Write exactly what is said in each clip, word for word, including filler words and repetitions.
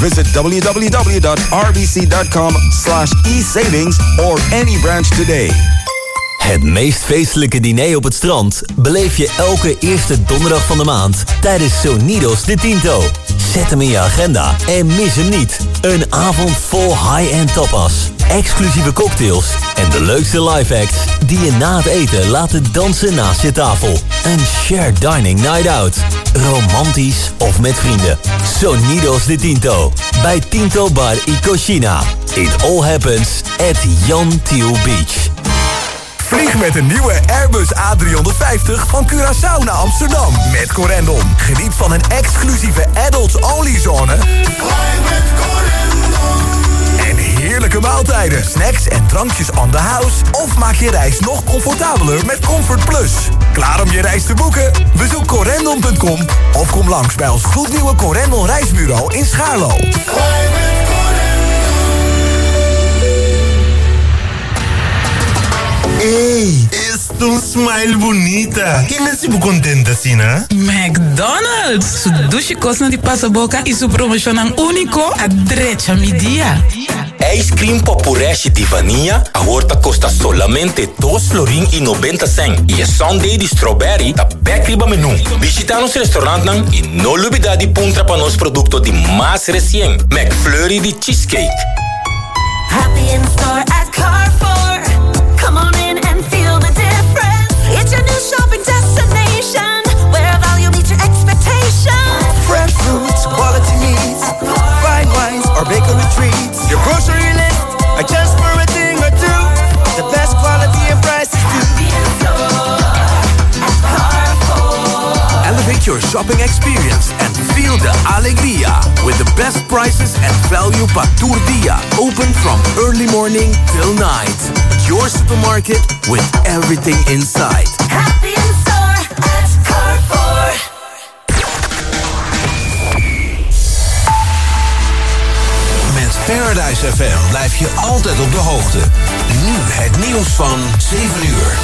Visit w w w dot r b c dot com slash e savings or any branch today. Het meest feestelijke diner op het strand beleef je elke eerste donderdag van de maand tijdens Sonidos de Tinto. Zet hem in je agenda en mis hem niet. Een avond vol high-end tapas, exclusieve cocktails en de leukste live acts die je na het eten laten dansen naast je tafel. Een shared dining night out. Romantisch of met vrienden. Sonidos de Tinto. Bij Tinto Bar y Cocina. It all happens at Jan Thiel Beach. Vlieg met een nieuwe Airbus A driehonderdvijftig van Curaçao naar Amsterdam met Corendon. Geniet van een exclusieve adults-only zone en heerlijke maaltijden, snacks en drankjes on the house. Of maak je reis nog comfortabeler met Comfort Plus. Klaar om je reis te boeken? Bezoek corendon punt com of kom langs bij ons gloednieuwe Corendon reisbureau in Schaarlo. Hey, es tu smile bonita. Que me sigo contenta, Sina? McDonald's. Su dushi cosna di pasaboca e su promocionan único a drecha mi dia. Ice cream popureste de vanilla a horta costa solamente dos florin e noventa cent. E a sundae de strawberry tá bekriba menu. Visita nos restaurant nang e no lubida di puntra pa nos producto de mais recien. McFlurry de cheesecake. Happy in store at Carrefour. Come on in and feel the difference. It's your new shopping destination, where value meets your expectations. Fresh fruits, quality meats, fine wines or bakery treats. Your grocery list, adjust for a thing or two. The best quality and prices too. Elevate your shopping experience and feel the alegría with the best prices and value pa tour dia. Open from early morning till night. Your supermarket with everything inside. Happy in store at Carrefour. Met Paradise F M blijf je altijd op de hoogte. Nu het nieuws van zeven uur.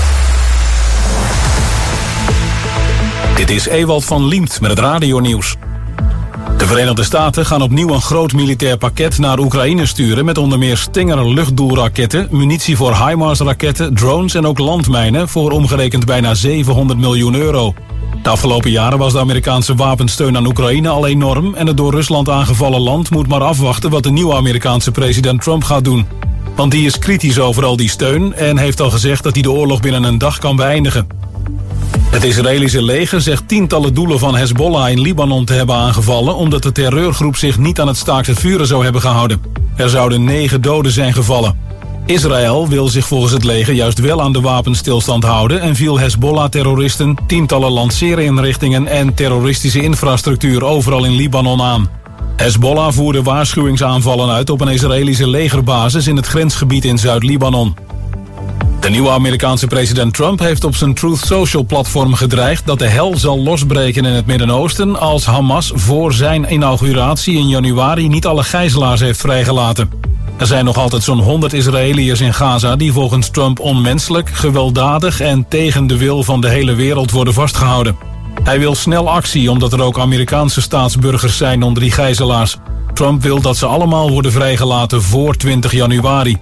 Dit is Ewald van Liemt met het radionieuws. De Verenigde Staten gaan opnieuw een groot militair pakket naar Oekraïne sturen met onder meer Stinger luchtdoelraketten, munitie voor HIMARS-raketten, drones en ook landmijnen voor omgerekend bijna zevenhonderd miljoen euro. De afgelopen jaren was de Amerikaanse wapensteun aan Oekraïne al enorm en het door Rusland aangevallen land moet maar afwachten wat de nieuwe Amerikaanse president Trump gaat doen. Want die is kritisch over al die steun en heeft al gezegd dat hij de oorlog binnen een dag kan beëindigen. Het Israëlische leger zegt tientallen doelen van Hezbollah in Libanon te hebben aangevallen omdat de terreurgroep zich niet aan het staakt het vuren zou hebben gehouden. Er zouden negen doden zijn gevallen. Israël wil zich volgens het leger juist wel aan de wapenstilstand houden en viel Hezbollah-terroristen, tientallen lanceerinrichtingen en terroristische infrastructuur overal in Libanon aan. Hezbollah voerde waarschuwingsaanvallen uit op een Israëlische legerbasis in het grensgebied in Zuid-Libanon. De nieuwe Amerikaanse president Trump heeft op zijn Truth Social-platform gedreigd dat de hel zal losbreken in het Midden-Oosten als Hamas voor zijn inauguratie in januari niet alle gijzelaars heeft vrijgelaten. Er zijn nog altijd zo'n honderd Israëliërs in Gaza die volgens Trump onmenselijk, gewelddadig en tegen de wil van de hele wereld worden vastgehouden. Hij wil snel actie omdat er ook Amerikaanse staatsburgers zijn onder die gijzelaars. Trump wil dat ze allemaal worden vrijgelaten voor twintig januari.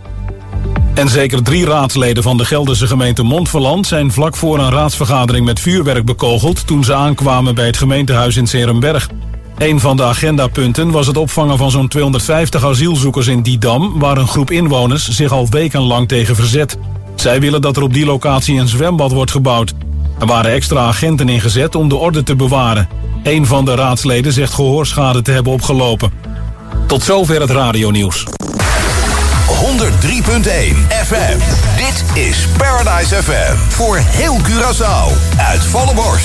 En zeker drie raadsleden van de Gelderse gemeente Montferland zijn vlak voor een raadsvergadering met vuurwerk bekogeld toen ze aankwamen bij het gemeentehuis in 's-Heerenberg. Een van de agendapunten was het opvangen van zo'n tweehonderdvijftig asielzoekers in Didam, waar een groep inwoners zich al wekenlang tegen verzet. Zij willen dat er op die locatie een zwembad wordt gebouwd. Er waren extra agenten ingezet om de orde te bewaren. Een van de raadsleden zegt gehoorschade te hebben opgelopen. Tot zover het radionieuws. honderd drie punt één F M. Dit is Paradise F M. Voor heel Curaçao. Uit volle borst.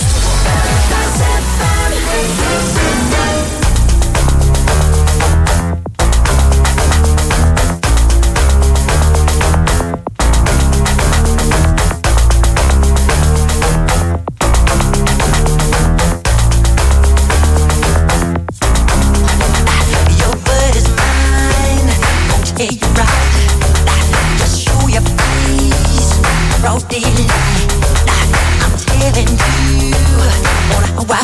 I'm telling you, wanna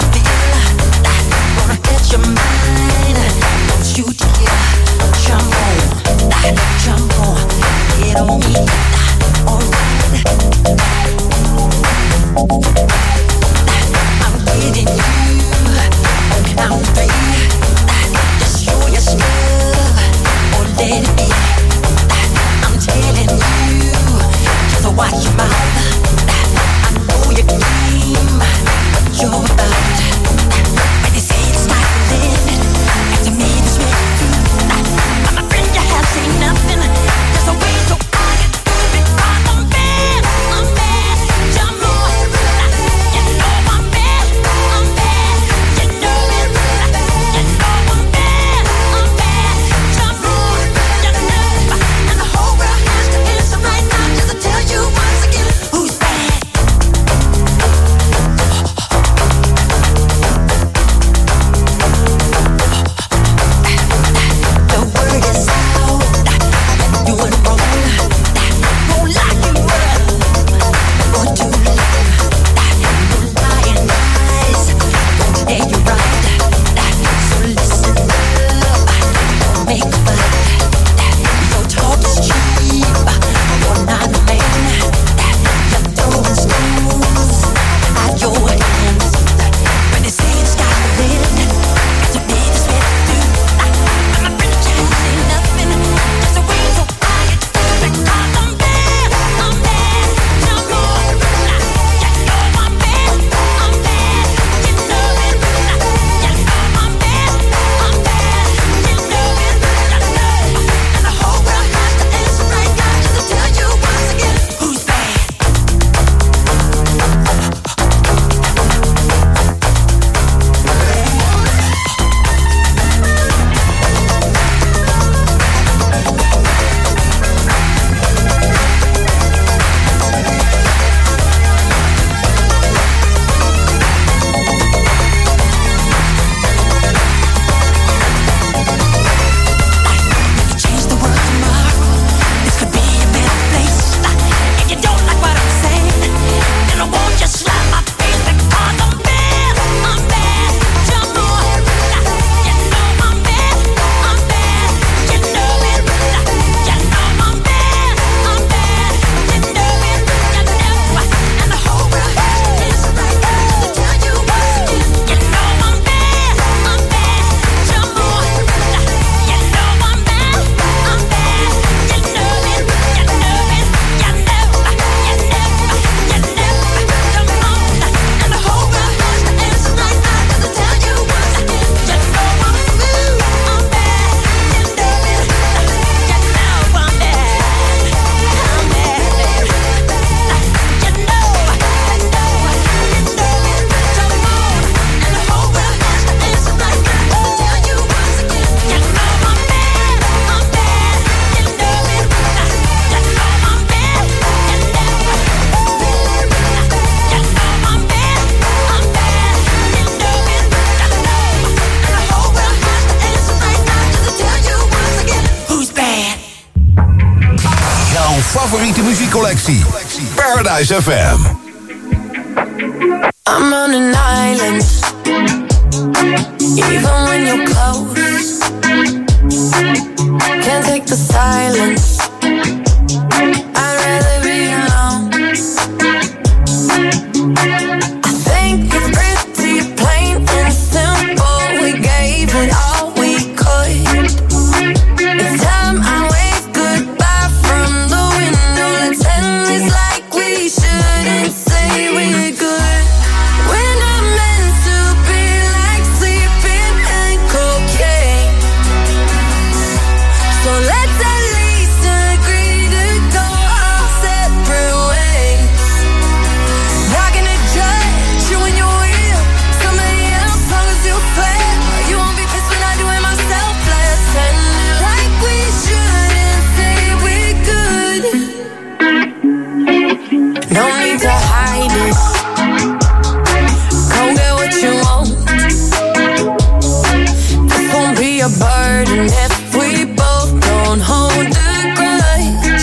muziekcollectie. Paradise F M. I'm on an island, even when you're close. Can't take the silence. I'd rather be alone. I think it's pretty plain and simple. We gave it all we could. It's time I wave goodbye from the window. Let's end this like we shouldn't say we're good. We're not meant to be like sleeping and cocaine. So let's at least agree to go our separate ways. Not gonna judge you when you're real. Somebody else, long as you fair. You won't be pissed when I do it myself. Let's end it like we shouldn't say we're good. No need to hide it. Go get what you want. This won't be a burden if we both don't hold a grudge.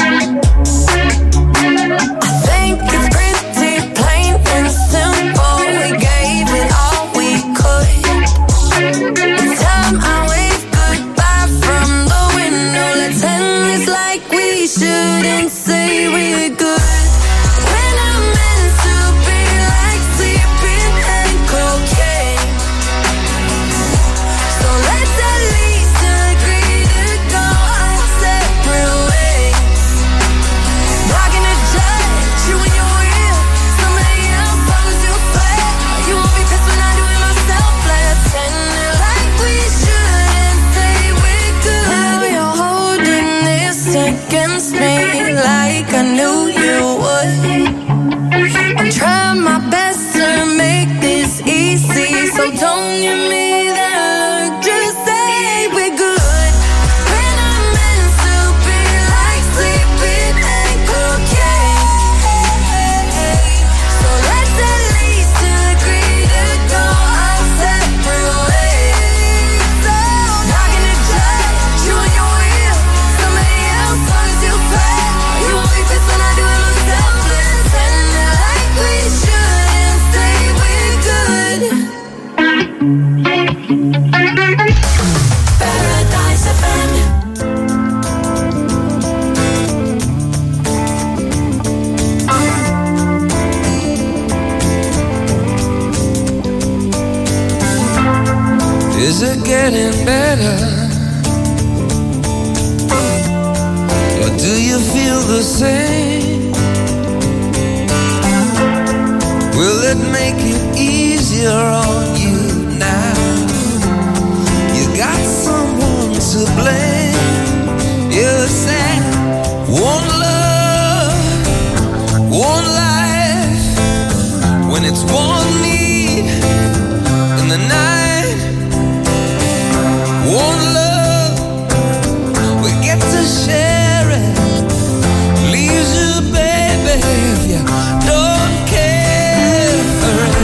I think it's pretty plain and simple. We gave it all we could. It's time I wave goodbye from the window. Let's end this like we shouldn't say we're good. We're not meant to be like sleeping and cocaine. So let's at least agree to go our separate ways. Not gonna judge you when you're real. Somebody else, long as you fair. You won't be pissed when I do it myself. Let's end it like we shouldn't say we're good. Now you're holding this against me like I knew you would. I'm trying my best to make this easy, so don't give me that look. Just say we're good. We're not meant to be like sleeping and cocaine. So let's at least agree to go our separate ways. Not gonna judge you when you're real. Somebody else, long as you fair. You won't be pissed when I do it myself. Let's end it like we shouldn't say we're good. Paradise F M. Is it getting better? Or do you feel the same? Will it make it easier on you now? You got someone to blame. You said one love, one life. When it's one need in the night, one love, we get to share it. Leaves you, baby, if you don't care for it.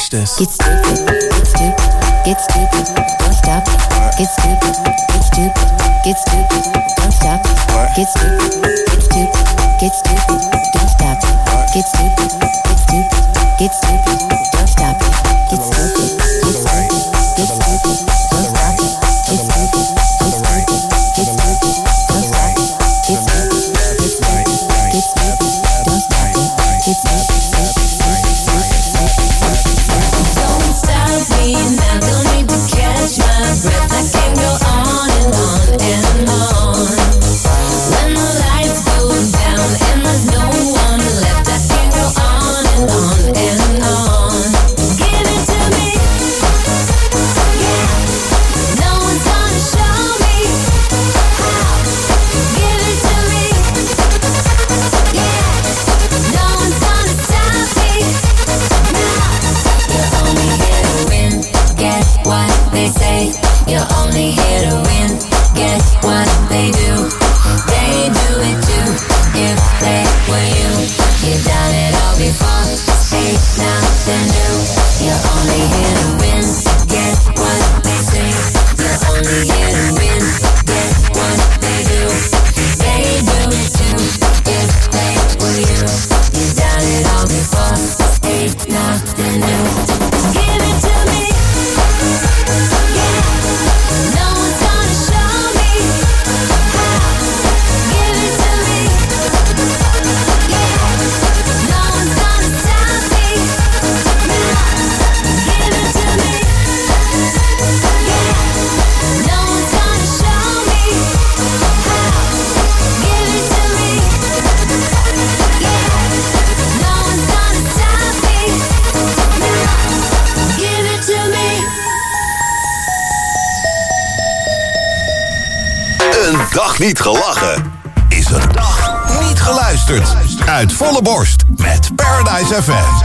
Watch this. Get stupid, get stupid, get stupid, don't stop it. Get stupid, get stupid, get stupid, don't stop it. Get stupid, get stupid, get stupid, don't stop it. Get stupid, get stupid, get stupid, don't stop it. Get stupid, get stupid, get stupid, don't stop it. Get stupid, get stupid, get stupid, don't stop it. Get stupid, get stupid, get stupid, don't stop it. Get stupid, stupid, stupid, stupid, stupid. Don't stop me now, don't need to catch my breath. I can go on and on and on. When the lights go down and there's no one left, I can go on and on and on. Give it to me, yeah. No one's gonna show me how. Give it to me, yeah. No one's gonna stop me now. You're only here to win, get what they say. You're only here to win, get what they do. They do it too, if they were you. You've done it all before, ain't nothing new. You're only here to win, get what they say. You're only here to win, get what they do. They do it too, if they were you. You've done it all before, ain't nothing new. Give it to me, yeah. No one's gonna show me how. Give it to me, yeah. No one's gonna stop me now. Give it to me, yeah. No one's gonna show me how. Give it to me, yeah. No one's gonna stop me now. Give it to me. Een dag niet gelachen is een dag niet geluisterd. Uit volle borst met Paradise F M.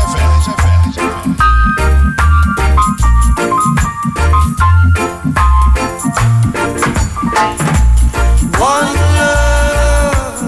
One love,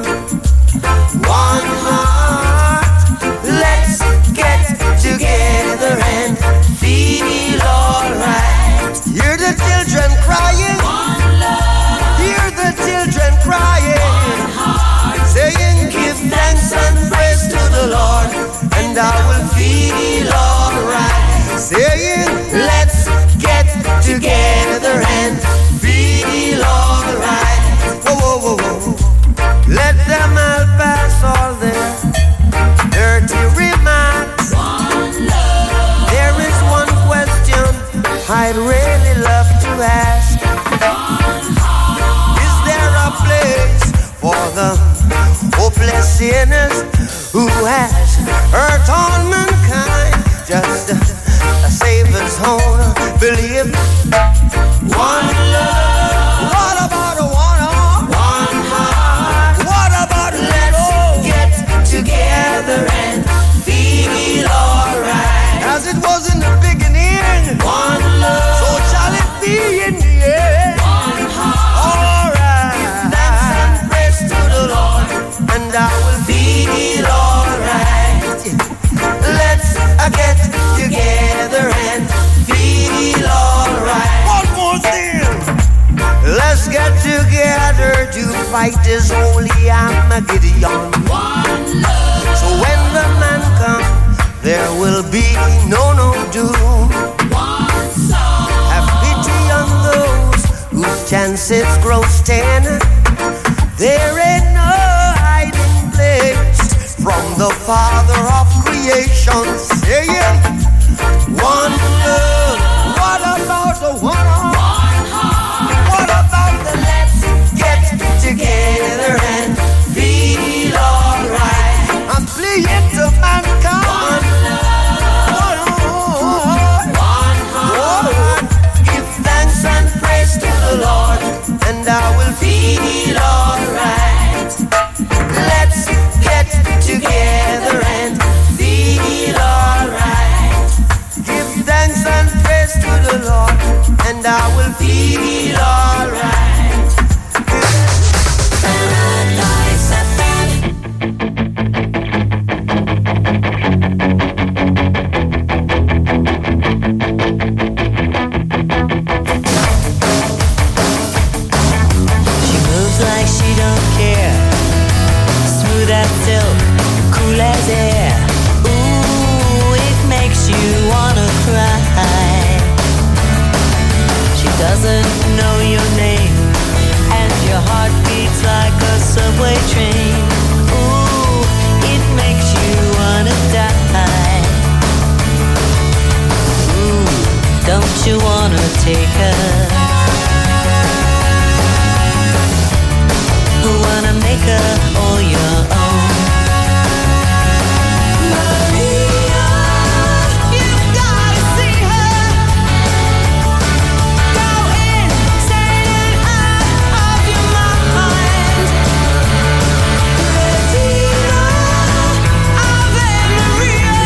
one heart. Let's get together and feel alright. Hear the children crying. One love. Hear the children crying. One heart. Saying, give thanks and praise to the Lord, and I will feel alright. Saying, let's get together and feel alright. Whoa, whoa, whoa, whoa. Let them all pass all their dirty remarks. One love. There is one question I'd really love to ask. One heart. Is there a place for the hopeless sinners who has hurt all mankind? Just a, a Savior's own belief. One love. What about a one heart? One heart. What about let's get together and feel alright? As it was in the beginning. One love. So shall it be in the end. One heart. Alright. Give thanks and praise to the Lord, and I will feel alright. Let's uh, get together and feel alright. One more thing. Let's get together to fight this holy Armageddon. One love. So when the man comes, there will be no, no doom. One soul. Have pity on those whose chances grow ten. There ain't no hiding place from the Father of creation. Saying, one love. What about the one heart? One heart. What about the let's get together and feel alright? I'm pleading to mankind. One love. One heart. One heart. Give thanks and praise to the Lord, and I will feel alright. Let's get together and feel alright. Give thanks and doesn't know your name, and your heart beats like a subway train. Ooh, it makes you wanna die. Ooh, don't you wanna take her? Wanna make her all your own. Maria, you've gotta see her. Go insane and out of your mind. Redeemer of Maria,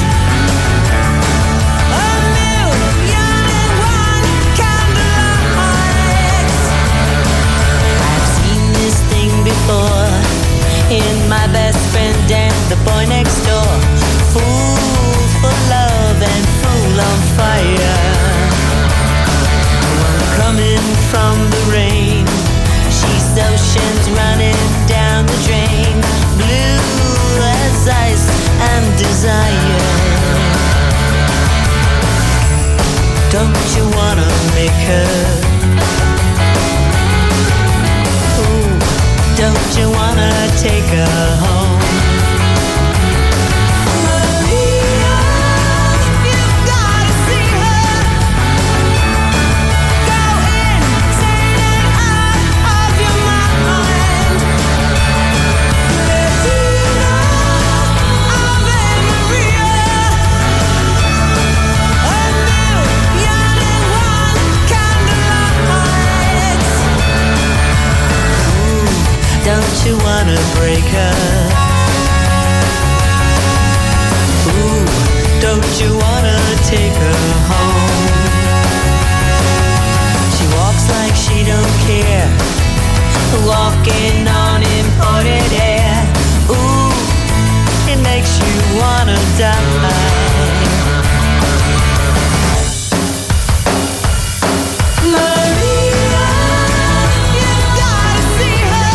a million and one candlelights. I've seen this thing before in my best friend and the boy next door. Fool for love and fool on fire. One coming from the rain, she's oceans running down the drain. Blue as ice and desire. Don't you wanna make her? Don't you wanna take her home? Maria, you've gotta see her. Go insane and out of your mind. Redeemer of Maria, a million and one candlelights. Don't you wanna break her? Ooh, don't you wanna take her home? She walks like she don't care, walking on imported air. Ooh, it makes you wanna die. Maria, you've gotta see her.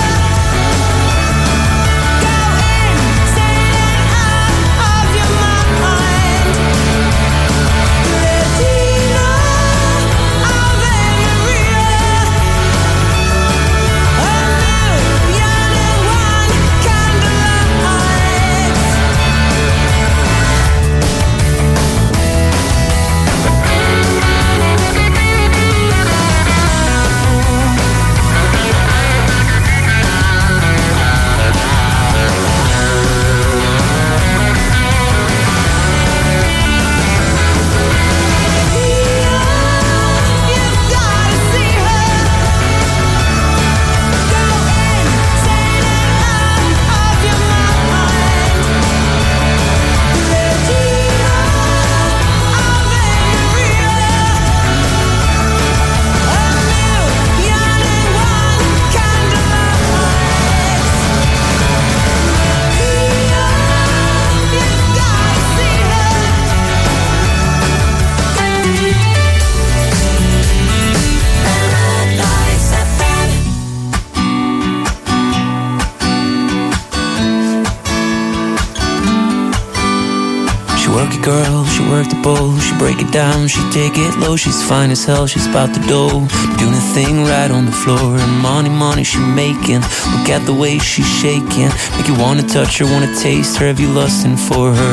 Girl, she work the bowl, she break it down, she take it low. She's fine as hell, she's about the dough, doing the thing right on the floor. And money, money she making, look at the way she's shaking, make you wanna touch her, wanna taste her. Have you lusting for her?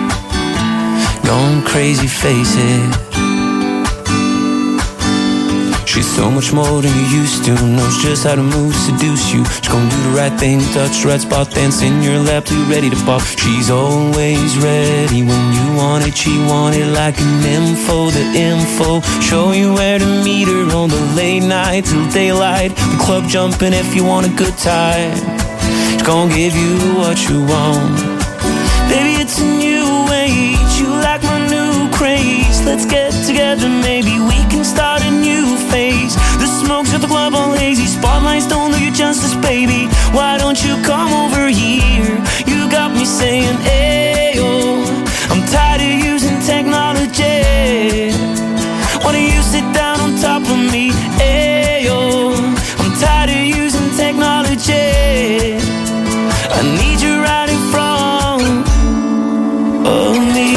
Going crazy, face it. She's so much more than you used to, knows just how to move, seduce you. She's gonna do the right thing, touch the right spot, dance in your lap till you're ready to pop. She's always ready when you want it, she want it like an info, the info. Show you where to meet her on the late night till daylight. The club jumping if you want a good time. She's gonna give you what you want. Baby, it's a new age, you like my new craze. Let's get together, maybe we can start a new phase. The smoke's at the club all hazy, spotlights don't do you justice, baby. Why don't you come over here? You got me saying, ayo. I'm tired of using technology. Why don't you sit down on top of me, ayo. I'm tired of using technology. I need you right in front of me.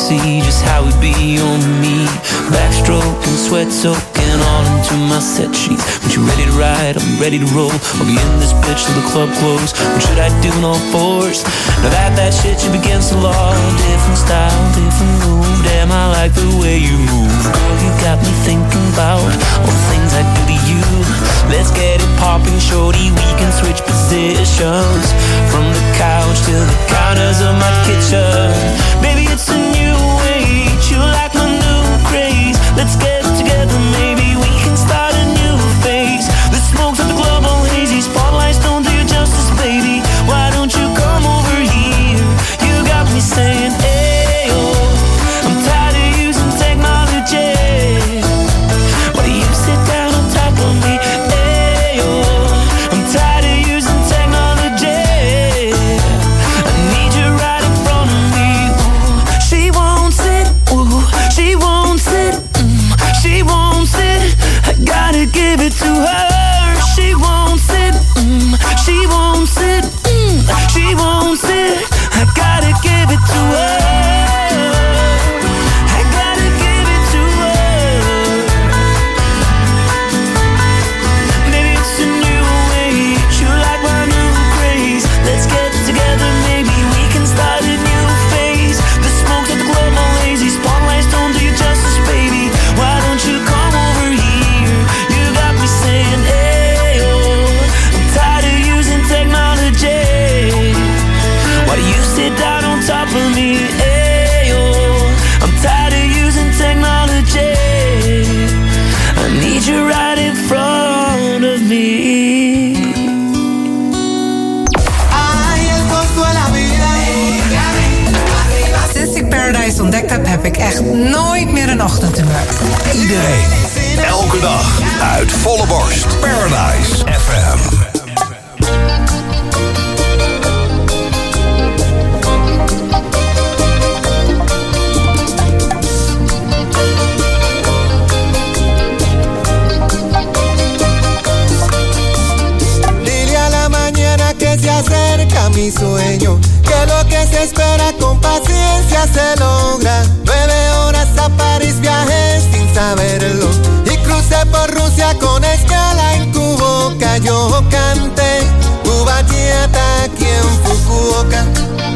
see just how we be on me. Backstroking, sweat soaking all into my set sheets. When you ready to ride, I'll be ready to roll. I'll be in this bitch till the club close. What should I do in all fours? Now that that shit you against the law. Different style, different move. Damn, I like the way you move. Girl, you got me thinking about all the things I do to you. Let's get it popping, shorty. We can switch positions from the couch to the counters of my kitchen. Baby, it's a new age. You like my new craze. Let's get together, maybe we can start a new phase. The smoke's at the club all hazy. Spotlights don't do you justice, baby. Why don't you come over here? You got me saying, hey, oh, I'm tired of using technology. Why do you sit down on top of me? Hey, oh, I'm tired of using technology. I need you right in front of me. Ooh, she won't sit, ooh, she won't sit, mm, she won't sit. I gotta give it to her. She won't sit, mm, she won't sit, mm, she won't sit. I gotta give it to her. I gotta give it to her. Maybe it's a new age. You like my new craze. Let's get together, maybe we can start a new phase. The smoke's at the club all lazy. Spotlights don't do you justice, baby. Why don't you come over here? You got me saying, hey, oh, I'm tired of using technology. Why do you sit down on top of me? Hey, oh, I'm tired of using technology. I need you right in front of me. Sinds ik Paradise ontdekt heb, heb ik echt nooit meer een ochtendtumeur. Iedereen, elke dag, uit volle borst. Paradise F M. Dile a la mañana que se acerca mi sueño, que lo que se espera con paciencia se logra. Nueve horas a París viajé sin saberlo y crucé por Rusia con escala en tu boca. Yo canté tu bachata aquí en Fukuoka.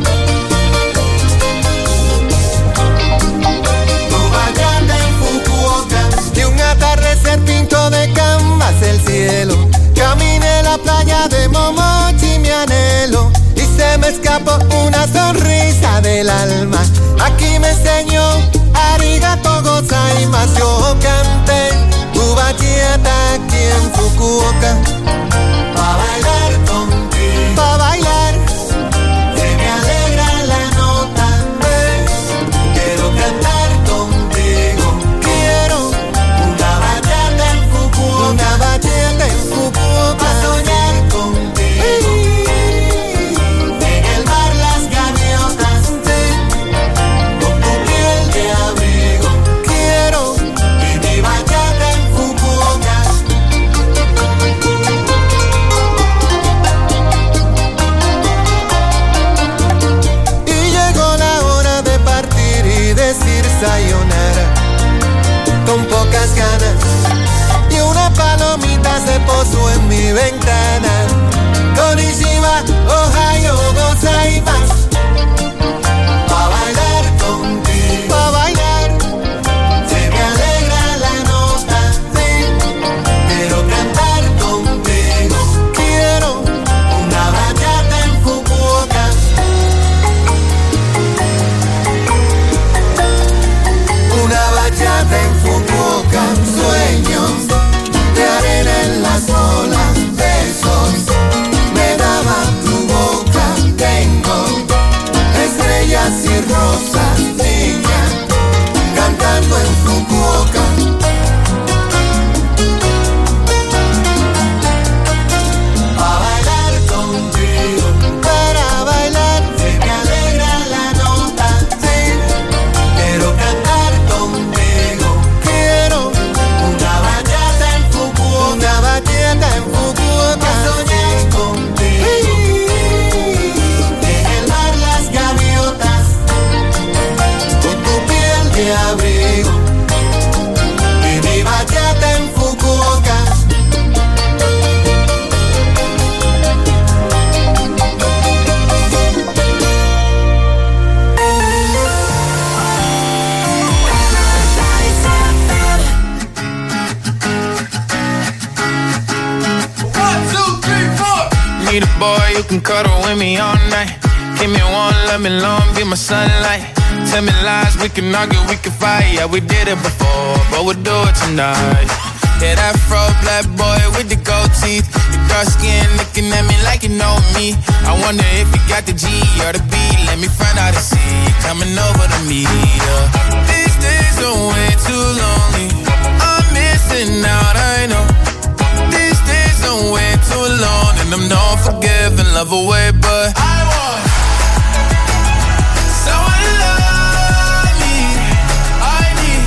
Tu bachata en Fukuoka. Y un atardecer pintó de canvas el cielo. Caminé la playa de Momochi, mi anhelo, y se me escapó una sonrisa del alma. Aquí me enseñó arigato gozaimasu. Yo canté tu bachata aquí en Fukuoka. Pa' bailar contigo, pa' bailar, se me alegra la nota. eh. Quiero cantar contigo, quiero una bachata en Fukuoka, una bachata en Fukuoka. Pa' soñar contigo, en el mar las gaviotas, sí, con tu piel de abrigo. Quiero y mi bachata en Fukuoka. Y llegó la hora de partir y decir sayonara, con pocas ganas, y una palomita se posó en mi ventana. Konnichiwa, ohayo gozaimasu. Pa' bailar contigo, pa' bailar, se me alegra la nota, sí. Quiero cantar contigo, quiero una bachata en Fukuoka. Una bachata en Fukuoka. Sueños de arena en las olas, besos me daba tu boca. Tengo estrellas y rosas, niña, cantando en Fukuoka. Pa' bailar contigo, para bailar, se me alegra la nota, sí. Quiero cantar contigo, quiero una bachata en Fukuoka, una bachata en Fukuoka. Pa' soñar contigo, en el mar las gaviotas, can cuddle with me all night. Give me one, let me long, be my sunlight. Tell me lies, we can argue, we can fight. Yeah, we did it before, but we'll do it tonight. Yeah, that fro black boy with the gold teeth. Your dark skin looking at me like you know me. I wonder if you got the G or the B. Let me find out and see you coming over to me. Yeah. These days are way too lonely. I'm missing out, I know. These days are way too long, and I'm not forgiving, love away, but I want someone to love me. I need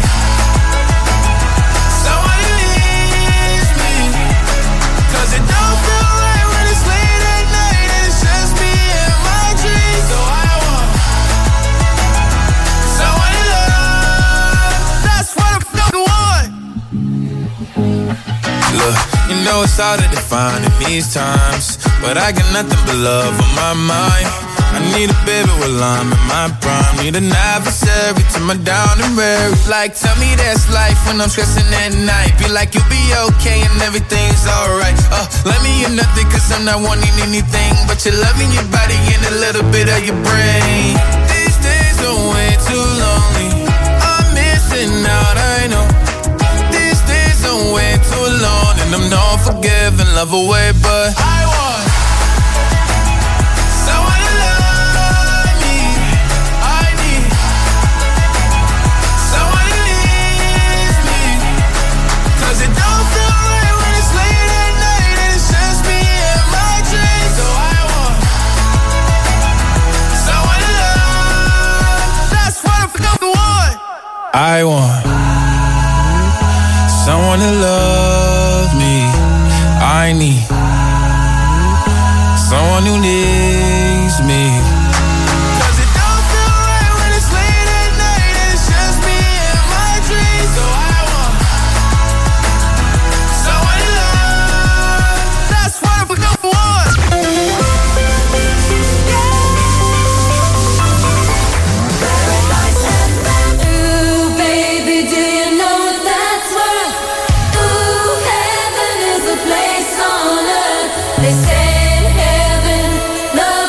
someone to leave me, 'cause it don't feel right when it's late at night and it's just me and my dreams. So I want someone to love. That's what I fucking want. Look, you know it's hard to define in these times, but I got nothing but love on my mind. I need a baby while I'm in my prime. Need an adversary to my down and weary. Like, tell me that's life when I'm stressing at night. Be like, you'll be okay and everything's alright. Uh, let me hear nothing, 'cause I'm not wanting anything but your love in your body and a little bit of your brain. These days are way too lonely. I'm missing out, I know. These days are way too long, and I'm not forgiving, love away, but I want someone to love me. I need someone to leave me, 'cause it don't feel right when it's late at night and it's just me and my dreams. So I want someone to love. That's what I fucking want. I want someone to love me. I need someone who needs me, 'cause it don't feel right when it's late at night and it's just me and my dreams. So I want someone to love. That's what I fucking want. Ooh, baby, do you know what that's worth? Ooh, heaven is a place on earth. They say in heaven, love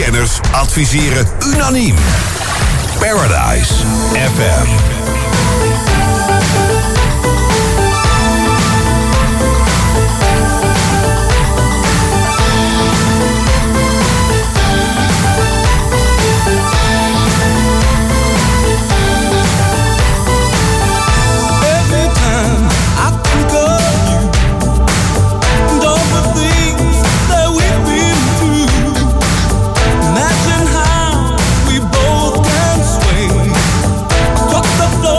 Muziekkenners adviseren unaniem Paradise F M. The floor.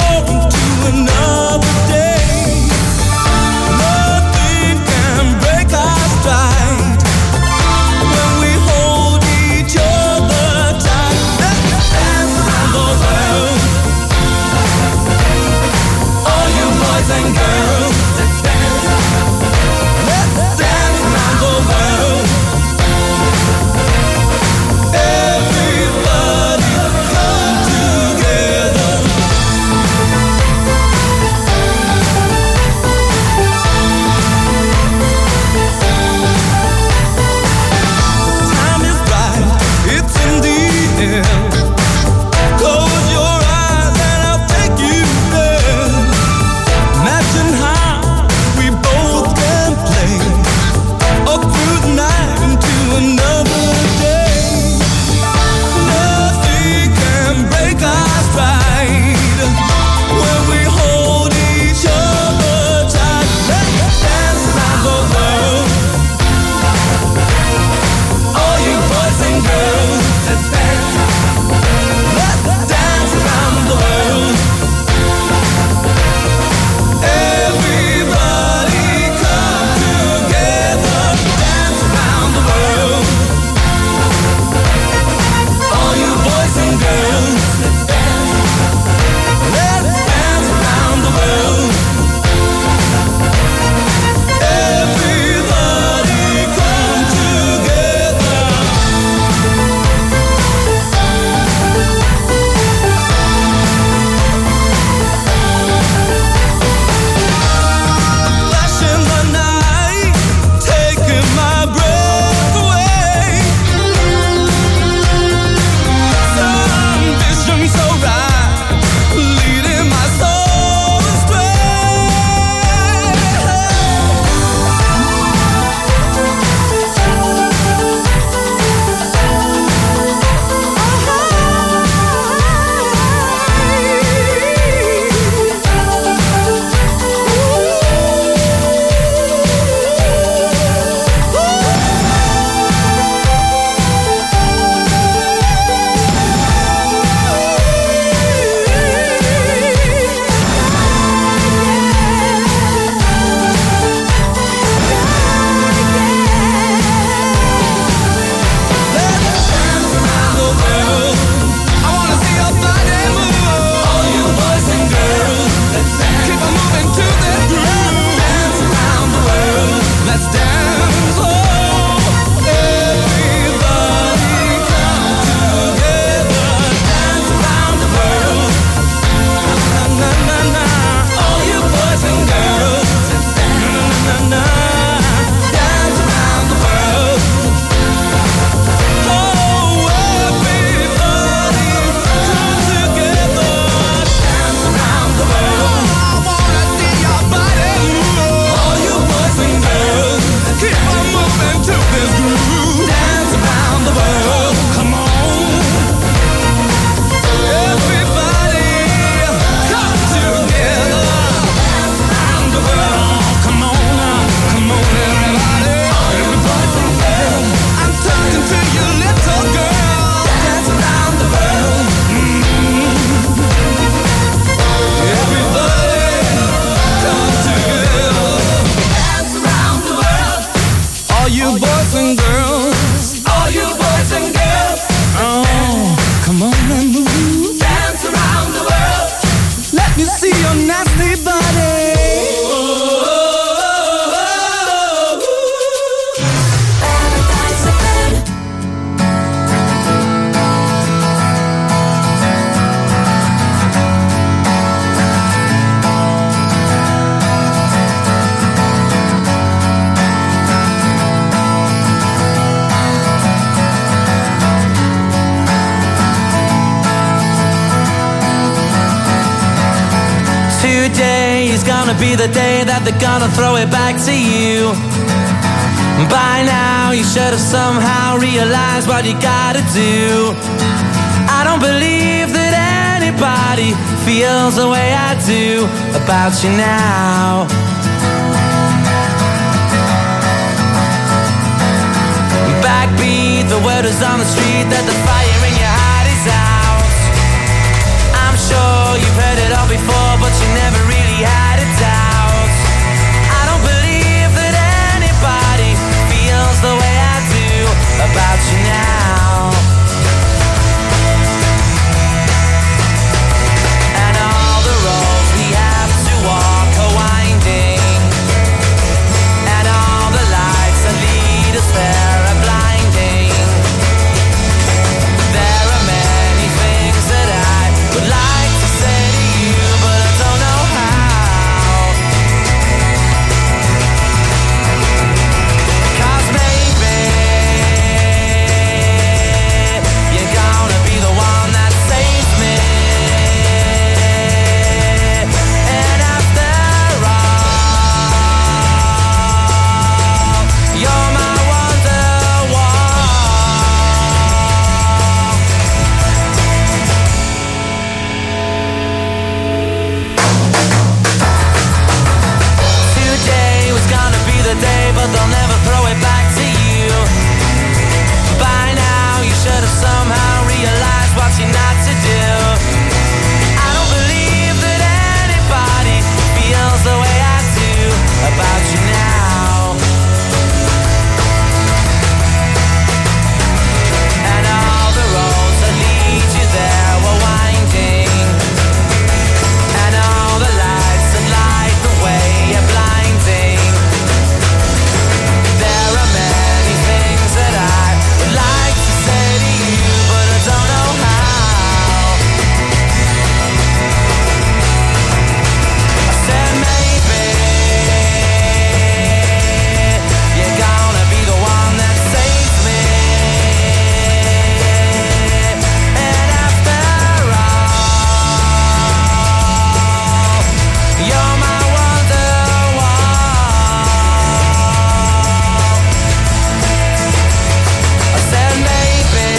Today is gonna be the day that they're gonna throw it back to you. By now you should have somehow realized what you gotta do. I don't believe that anybody feels the way I do about you now. Backbeat, the word is on the street that the fire in your heart is out. I'm sure you've heard it all before, but you never really had a doubt. I don't believe that anybody feels the way I do about you now. And all the roads we have to walk are winding, and all the lights that lead us there are blinding. There are many things that I would like to say to you, but I don't know how. 'Cause maybe you're gonna be the one that saves me. And after all, you're my Wonderwall. Today was gonna be the day, but they'll never throw it back to you. By now you should have somehow realized what you're not to do. I don't believe that anybody feels the way I do about you now. And all the roads that lead you there were winding, and all the lights that light the way are blinding. There are many things that I would like to say to you, but I don't know how. I said maybe you're gonna be the one that saves me. And after all, you're my Wonderwall. I said maybe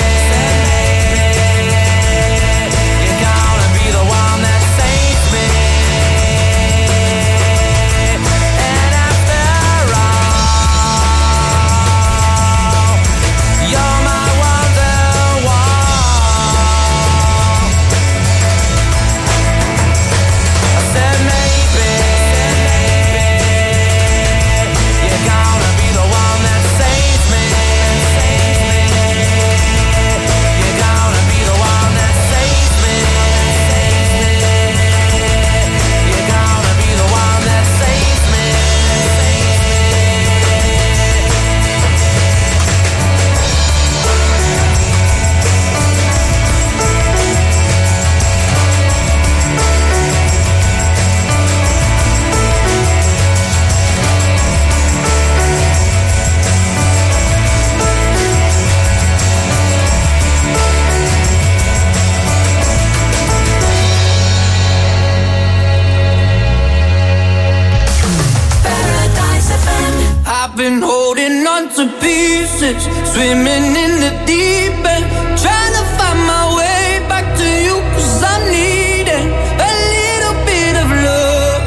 you're gonna be the one that saves me. And after all, you're my Wonderwall. I said maybe you're gonna be the one that saves me. You're gonna be the one that saves me. You're gonna be the one that saves me. Paradise F M. I've been holding on to pieces, swimming in the deep end, trying to find my way back to you, 'cause I need it. A little bit of love,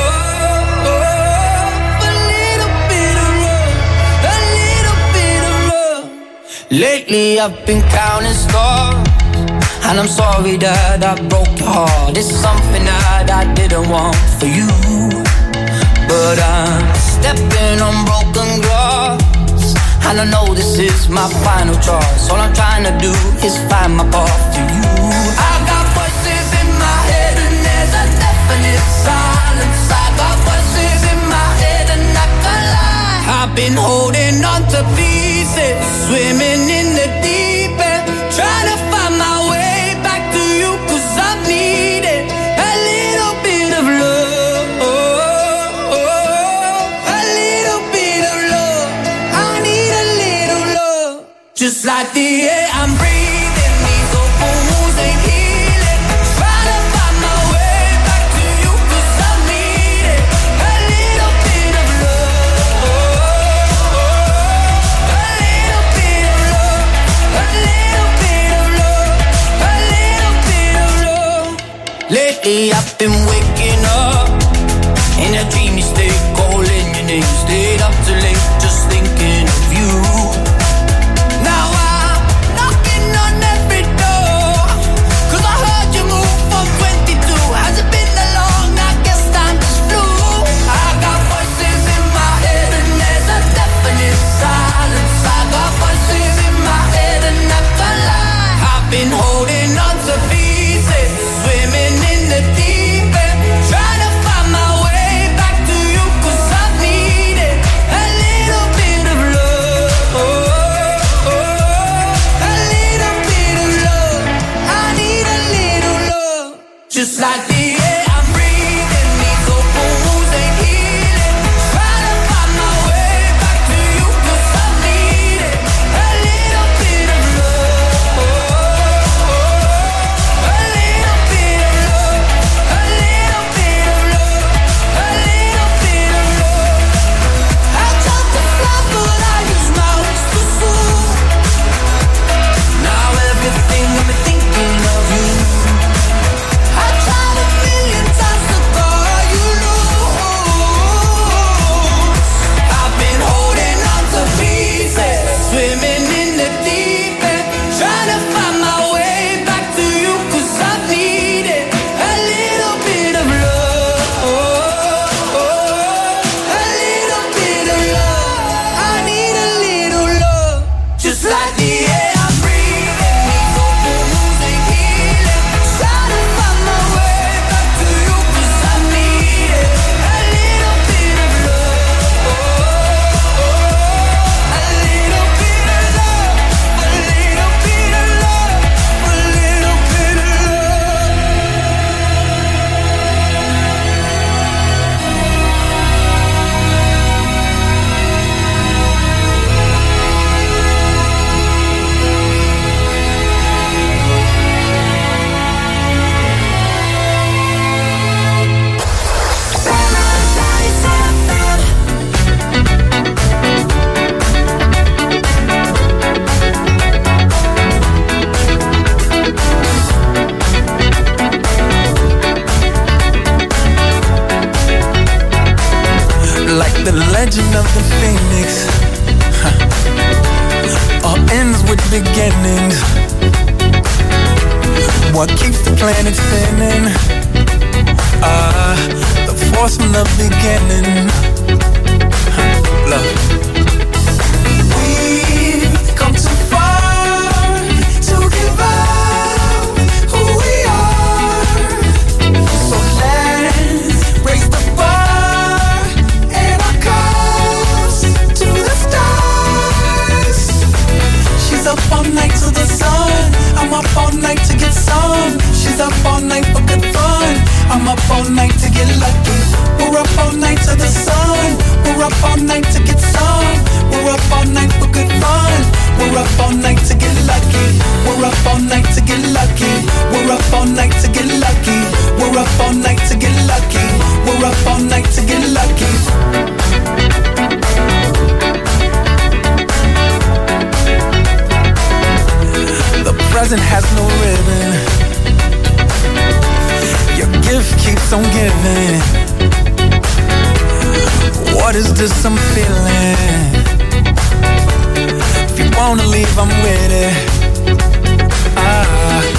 a little bit of love, a little bit of love. Lately I've been counting stars, and I'm sorry that I broke your heart. It's something that I didn't want for you, but I'm stepping on broken glass, and I know this is my final choice. All I'm trying to do is find my path to you. I got voices in my head and there's a definite silence. I got voices in my head and I can lie. I've been holding on to pieces, swimming in the deep end, trying to find my way back to you, 'cause I need it. A little bit of love, a little bit of love. I need a little love, just like the air I'm breathing. These open wounds ain't healing. Trying to find my way back to you, 'cause I Lately I've been waking up in a dreamy state, calling your name. Stayed up too late, just thinking of you. Now I'm knocking on every door, 'cause I heard you move from twenty-two. Has it been that long? I guess time just flew. I got voices in my head and there's a definite silence. I got voices in my head and I can't lie. I've been holding on to pieces, swimming in the deep end, trying to find my way back to you, 'cause I needed a little bit of love, a little bit of love. I need a little love, just like the air I'm breathing. These open wounds ain't healing, trying to find my way back to you, 'cause I needed a little bit of love, a little bit of love, a little bit of love, a little bit of love. I tried to fly but I use my wings too soon. Now everything I've been thinking of you. I tried a million times to call you loose. I've been holding on to pieces, swimming in the deep end, trying to find my way back to you, 'cause I needed a little bit of love, a little bit of love. I need a little love, just like the air I'm breathing. These open wounds ain't healing, trying to find my way back to you, 'cause I needed a little bit of love, a little bit of love, a little bit of love, a little bit of Like the legend of the phoenix, huh. All ends with beginnings. What keeps the planet spinning? Ah, the force from the beginning. Huh. Love. We've come too far to give up who we are. So let's raise the bar and our cups to the stars. She's up all night to the sun. I'm up all night to get some. She's up all night for good fun. I'm up all night to get lucky. We're up all night to the sun. We're up all night to get some. We're up all night for good fun. We're up all night to get lucky. We're up all night to get lucky. We're up all night to get lucky. We're up all night to get lucky. We're up all night to get lucky. The present has no ribbon. Your gift keeps on giving. What is this I'm feeling? If you wanna leave, I'm with it. Ah.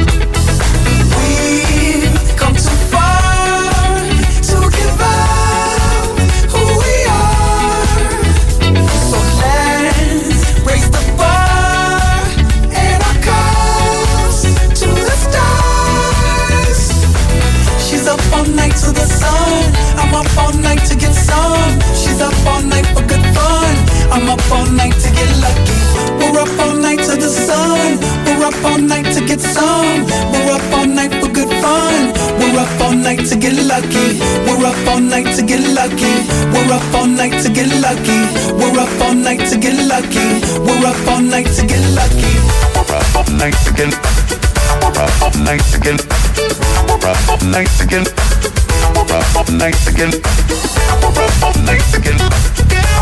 We've come too far to give up who we are. So let's raise the bar and our cups to the stars. She's up all night to the sun. I'm up all night to get some. She's up all night for good fun. I'm up all night to get lucky. We're up all night to the sun. We're up all night to get some. We're up all night for good fun. We're up all night to get lucky. We're up all night to get lucky. We're up all night to get lucky. We're up all night to get lucky. We're up all night to get lucky. We're up all night to get. We're up all night to get. We're up all night to get. We're up all night to get. We're up all night to get.